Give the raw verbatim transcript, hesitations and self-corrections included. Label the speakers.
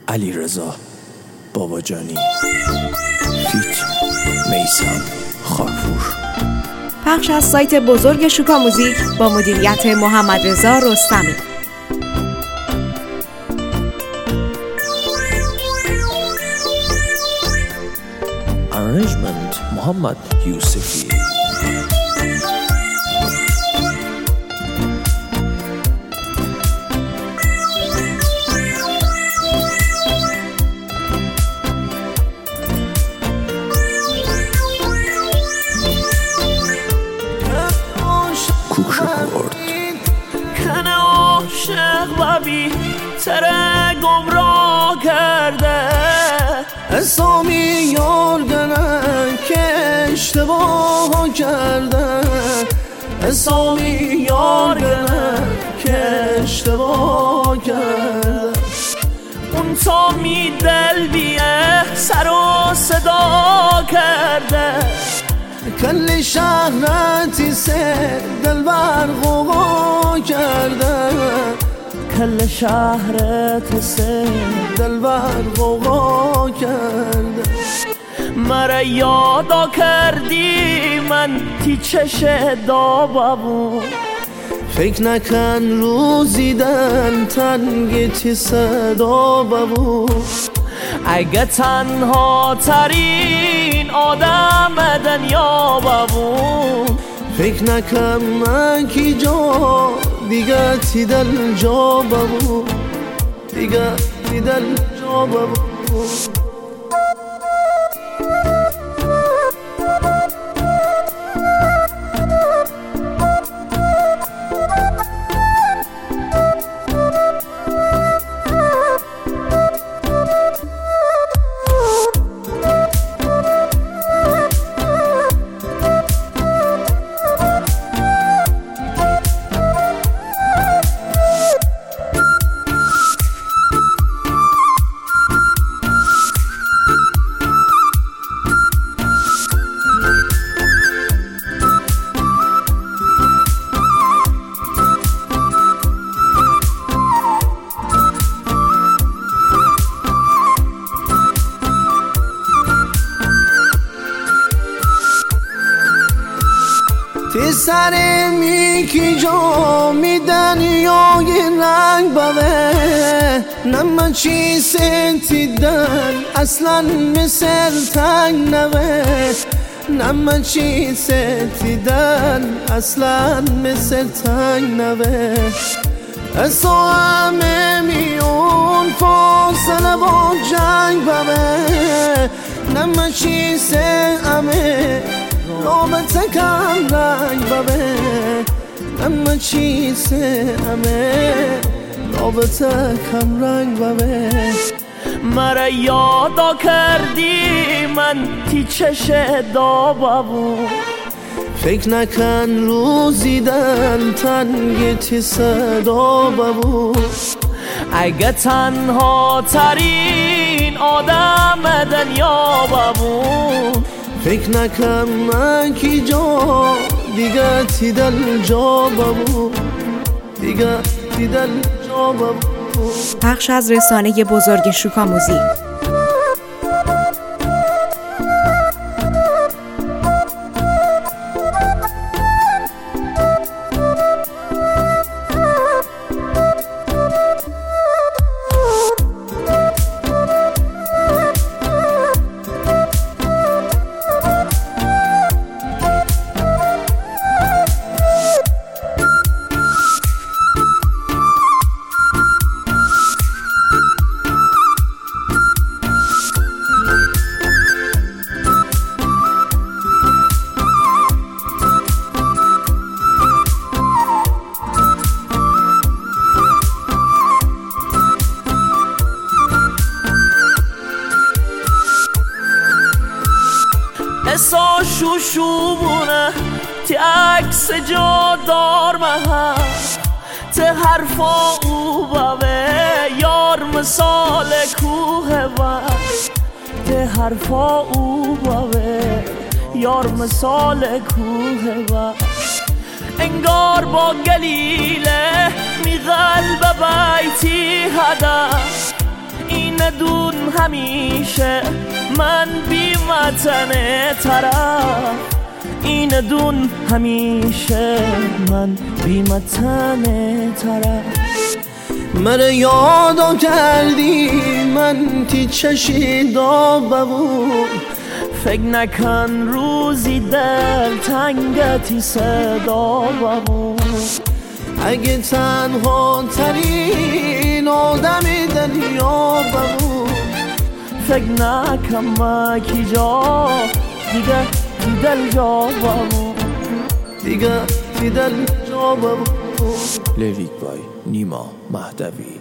Speaker 1: علیرضا باباجانی فیت میثم خاکپور.
Speaker 2: پخش از سایت بزرگ شوکا موزیک با مدیریت محمد رضا رستمی.
Speaker 1: Arrangement محمد یوسفی.
Speaker 3: کنه عاشق و بی تره گمراه کرده، اسامی یارگنه که اشتباه کرده، اسامی یارگنه که اشتباه کرده. اون تا می دل بیه سر و صدا کرده، کل شهرتی سه دل بر غوغا کرده، کل شهرت سه دل بر غوغا کرده. مرا یادا کردی من تی چش دابابون، فکر نکن روزی دل تنگی تی صدا بابون. اگه تنها ترین آدم دنیا بابون، فکر نکن من کی جا دیگه تی دل جا بابون، دیگه تی دل جا بابون. تی سر میکی جا میدن یا یه رنگ باوه، نمه چی سنتی دن اصلا مثل تنگ نوه، نمه چی سنتی دن اصلا مثل تنگ نوه. اسا همه میون فاصله با جنگ باوه، نمه چی سه همه رابطه کم رنگ بابه، اما چیزه همه رابطه کم رنگ بابه. مرا یادا کردی من تی چش دابابون، فکر نکن روزی دل تنگی تی صدا بابون. اگه تنها ترین آدم دنیا بابون، فکر نکن من کی جا دیگه تی دل جا بابون، دیگه تی دل جا بابون.
Speaker 2: پخش از رسانه بزرگ شوکا موزیک.
Speaker 3: اسا شوشوبونه تی عکس جا دار مها، تی حرفا او باوه یار مثال کوه و، تی حرفا او باوه یار مثال کوه و. انگار با گلیله می قلب بیتی هدا، این دون همیشه من بی وطن طرف، این دون همیشه من بی وطن طرف.
Speaker 4: من یادو کردی من تی چشی داغ بود،
Speaker 3: فکر نکن روزی دل تنگتی صدا بود.
Speaker 4: اگه تنها ترین آدمی دنیا بود،
Speaker 3: فکر نکن مکی جا دیگه دی دل جا بود،
Speaker 4: دیگه دی دل جا بود.
Speaker 1: لیریک بای نیما مهدوی.